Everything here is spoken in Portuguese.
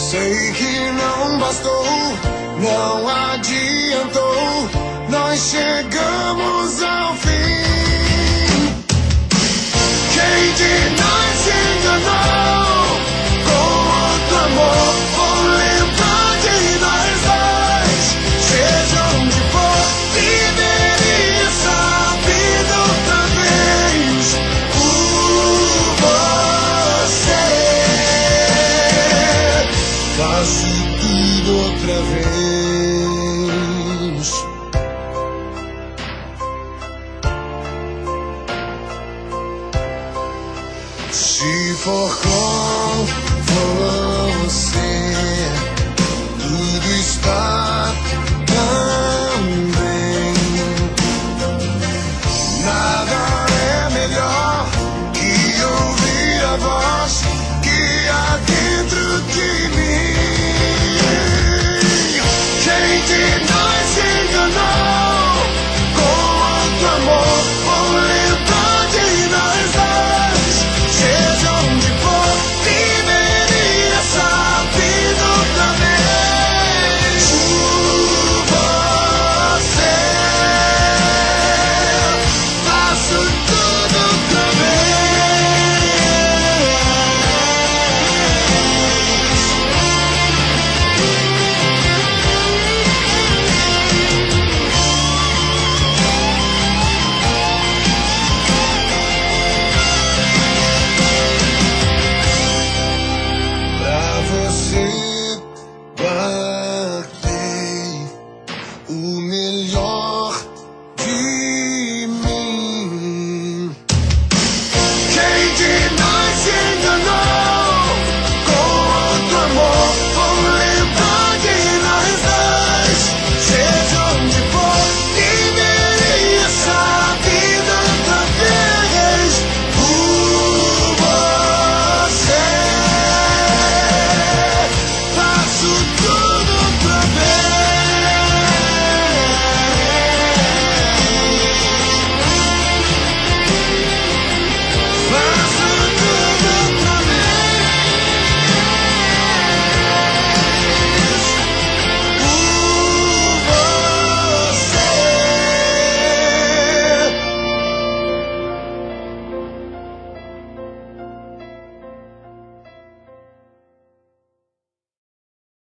Sei que não bastou, não adiantou, nós chegamos ao fim. Quem de nós se enganou com outro amor? Vou lembrar de nós dois, seja onde for, viver essa vida outra vez por você. Faço tudo outra vez. Se for